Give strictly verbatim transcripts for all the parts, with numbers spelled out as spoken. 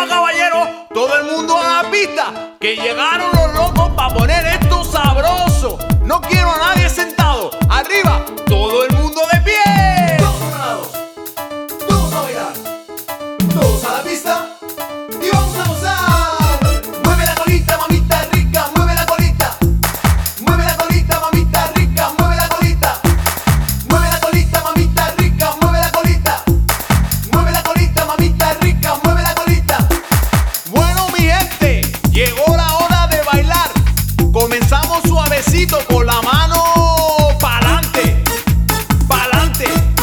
caballeros, todo el mundo a la pista, que llegaron los locos para poner esto sabroso. No quiero a nadie sentado, arriba, todo el mundo de pie. Todos preparados, todos a bailar, todos a la pista y vamos a gozar. Mueve la colita, mamita rica, mueve la colita. Mueve la colita, mamita rica, mueve la colita. Mueve la colita, mamita rica, mueve la colita. Mueve la colita, mamita rica, mueve la colita. Bueno, mi gente, llegó la hora de bailar. Comenzamos suavecito con la mano pa'lante, pa'lante,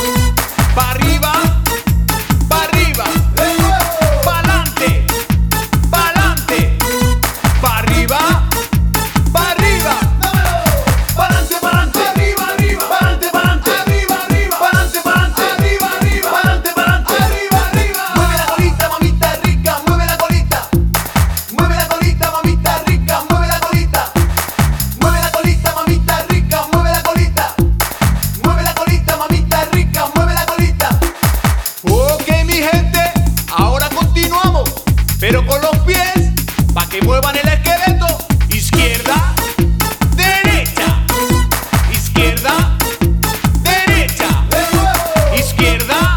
pa' arriba, pa' arriba, pa'lante, pa'lante, pa' arriba, pa' arriba, Pa'lante, pa'lante, arriba, arriba, pa'lante, pa'lante, arriba, arriba, pa'lante, pa'lante, arriba, arriba, pa'lante, pa'lante, arriba, arriba. Mueve la colita, mamita rica, mueve la colita. Mueve la colita, mamita rica, mueve la colita. Mueve la colita, mamita rica, mueve la colita. Mueve la colita, mamita rica, mueve la colita. Ok, mi gente, ahora continuamos, pero con los pies, pa' que muevan el esqueleto. Izquierda, derecha, izquierda, derecha, De nuevo. izquierda,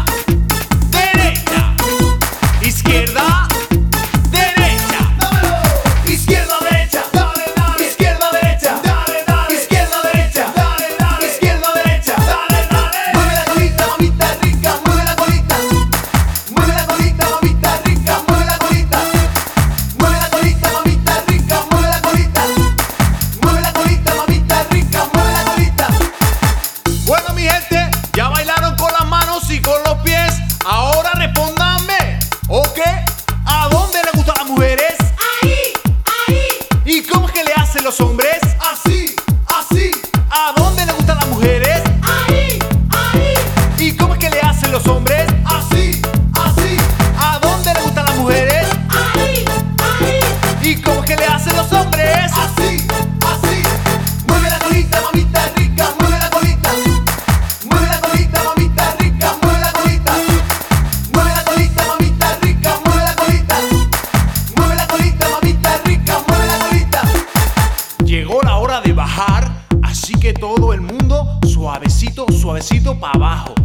derecha, izquierda, derecha. Dámelo. Izquierda, derecha, dale, dale. Izquierda, derecha, dale, dale. Izquierda, derecha, dale, dale. Izquierda, derecha, dale, dale. Mueve la colita, mamita rica, mueve la colita. Mueve la colita, mamita rica, mueve la colita. Mueve la colita, mamita rica, mueve la colita. Mueve la colita, mamita rica, mueve la colita. Bueno, mi gente, ya bailaron con las manos y con los pies. Ahora respóndanme, ¿ok? ¿A dónde le gustan las mujeres? Ahí, ahí. ¿Y cómo es que le hacen los hombres? Así, así. ¿A dónde le gustan las mujeres? Ahí, ahí. ¿Y cómo es que le hacen los hombres? Así, así. ¿A dónde le gustan las mujeres? Ahí, ahí. ¿Y cómo es que le hacen los hombres? Así, así. Mueve la colita, mamita rica, mueve la colita. Mueve la colita, mamita rica, mueve la colita. Mueve la colita, mamita rica, mueve la colita. Mueve la colita, mamita rica, mueve la colita. Llegó la hora de bajar, así que todo el mundo suavecito, suavecito para abajo.